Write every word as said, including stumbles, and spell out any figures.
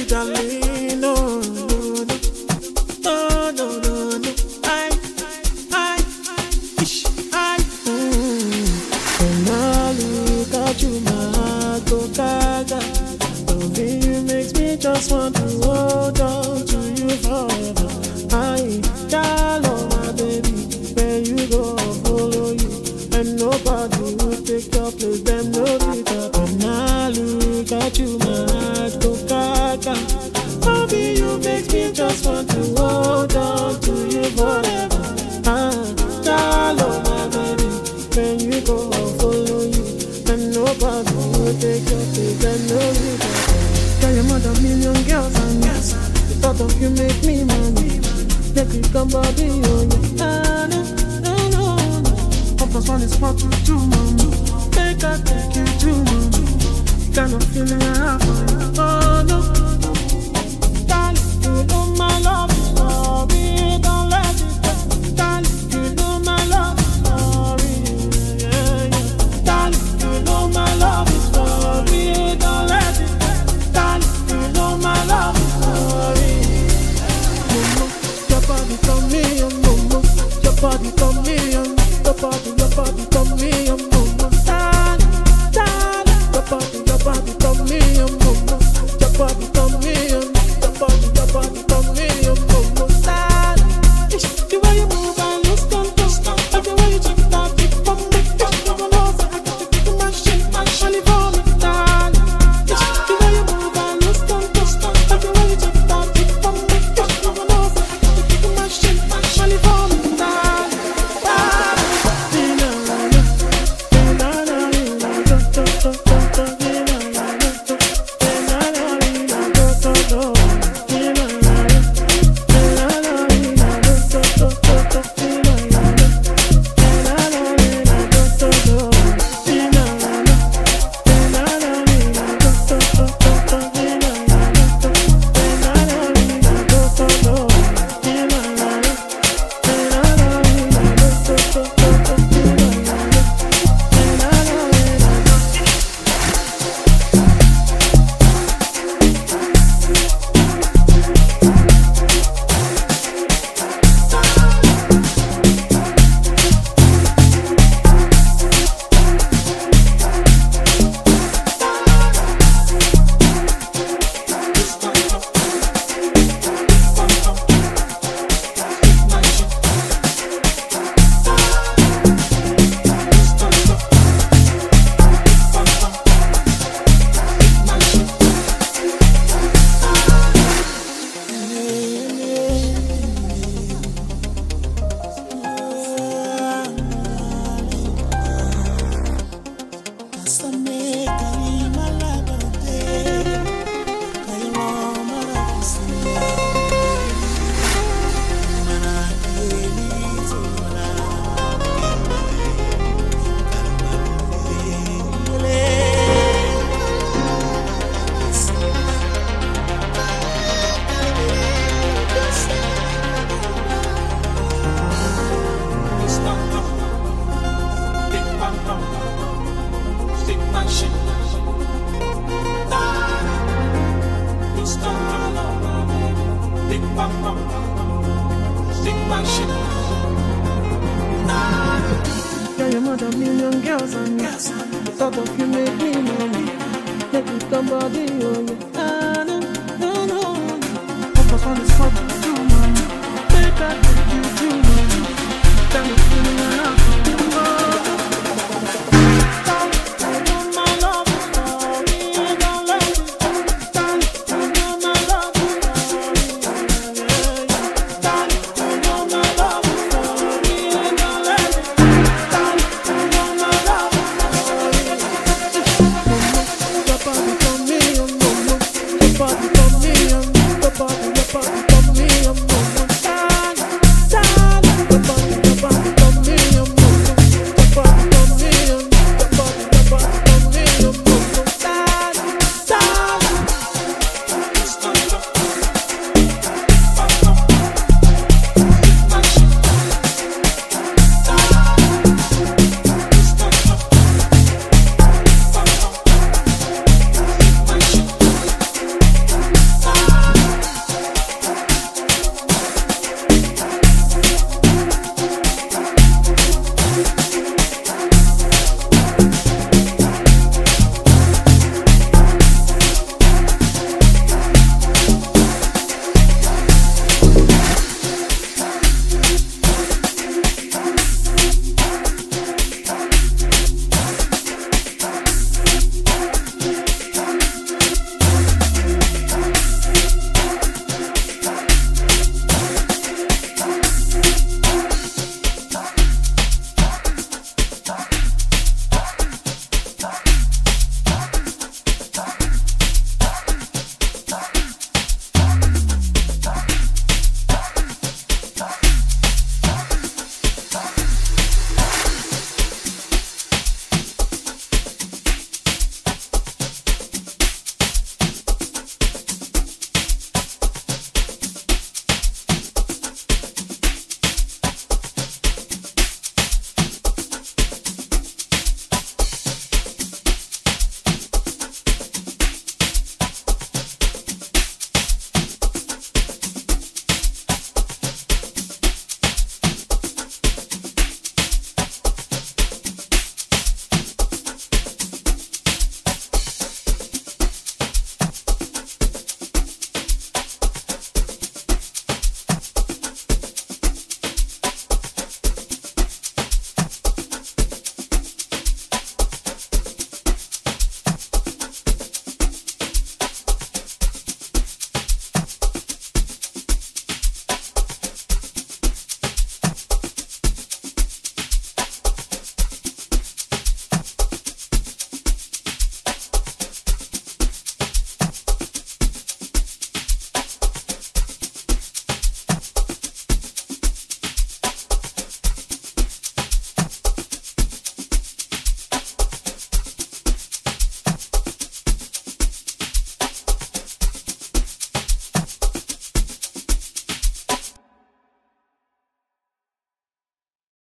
darling, no, no, no, no, no, no, no. I, I, ish, I, mm. When I look at you, my heart go gaga. Loving you makes me just want to hold on to you forever. I, follow my baby, where you go, I'll follow you, and nobody will take your place. Them no do that. When I look at you, my heart go gaga. Loving you makes me just want to hold on to you forever. Ah, follow my baby, when you go, I'll follow you, and nobody will take your place. Them no do that. Tell your mother million girls and yes, the thought of you make me money. Let me come body on you. Ah, no, no, no, no. One plus one is what to do, mama. Make I take you to mama. Kind of feeling I have for you. Oh, no. Darling, you know my love is sorry. Don't let it go. Darling, you know my love is sorry. Yeah, yeah. Darling, you know my love is sorry. Don't let it go. Darling, you know my love is sorry. Your body come me, your mama. Your body come me, your body, your body come me, your mama. Darling, darling, your body, your body come me, your mama. Your body come me, your body, your body come me, your mama. Darling, the way you move, I lose control. Everywhere you take that big from me, you know I got to take my shit, my shiny for me, darling. The way you move, I lose control. Everywhere you take that big from me, you know I got to take my shit, my shiny for me, darling. Your mother million girls and yes, the thought of you make me money. Let me come body on you.